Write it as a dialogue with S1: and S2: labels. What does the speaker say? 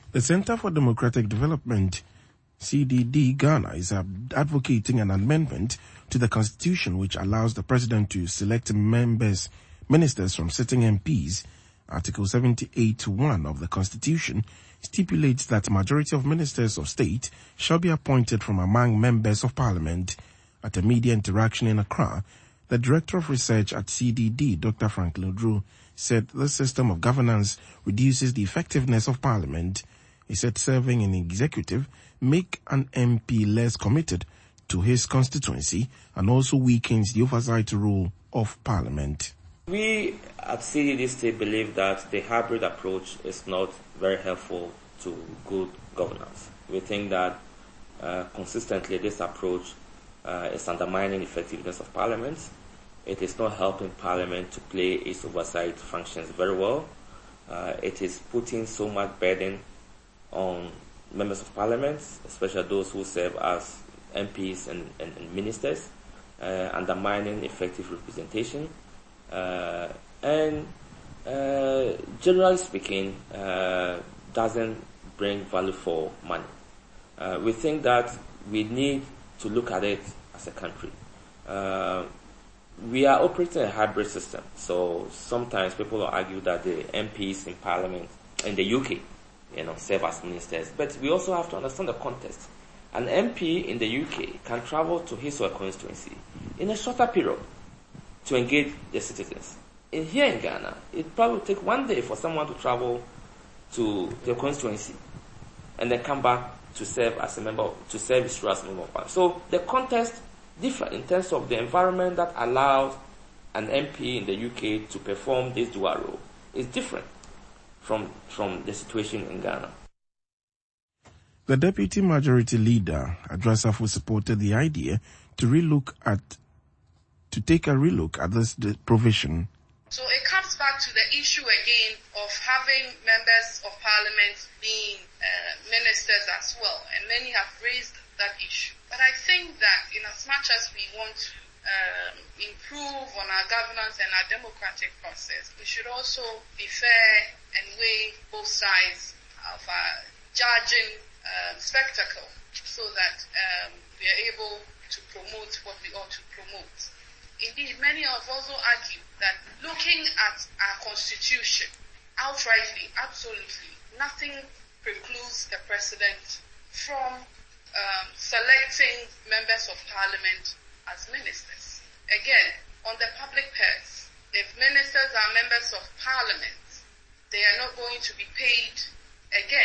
S1: The Center for Democratic Development, CDD Ghana, is advocating an amendment to the constitution which allows the president to select ministers from sitting MPs. Article 78(1) of the constitution stipulates that majority of ministers of state shall be appointed from among members of parliament. At a media interaction in Accra, the Director of Research at CDD, Dr. Franklin Drew, said this system of governance reduces the effectiveness of parliament. He said serving in the executive make an MP less committed to his constituency and also weakens the oversight role of parliament.
S2: We at CDD still believe that the hybrid approach is not very helpful to good governance. We think that consistently this approach is undermining the effectiveness of Parliament. It is not helping Parliament to play its oversight functions very well. It is putting so much burden on members of Parliament, especially those who serve as MPs and ministers, undermining effective representation. And generally speaking, doesn't bring value for money. We think that we need to look at it as a country. We are operating a hybrid system, so sometimes people will argue that the MPs in Parliament in the UK, serve as ministers. But we also have to understand the context. An MP in the UK can travel to his or her constituency in a shorter period to engage the citizens. Here in Ghana, it probably take 1 day for someone to travel to their constituency and then come back to serve as a member, to serve his role as a member of Parliament. So the context differs in terms of the environment that allows an MP in the UK to perform this dual role. Is different from the situation in Ghana.
S1: The Deputy Majority Leader, Adrasafo, supported the idea to take a relook at this provision.
S3: So it comes back to the issue again of having members of parliament being ministers as well, and many have raised that issue. But I think that in as much as we want to improve on our governance and our democratic process, we should also be fair and weigh both sides of our judging spectacle so that we are able to promote what we ought to promote. Indeed, many have also argued that looking at our constitution outrightly, absolutely, nothing precludes the president from selecting members of parliament as ministers. Again, on the public purse, if ministers are members of parliament, they are not going to be paid again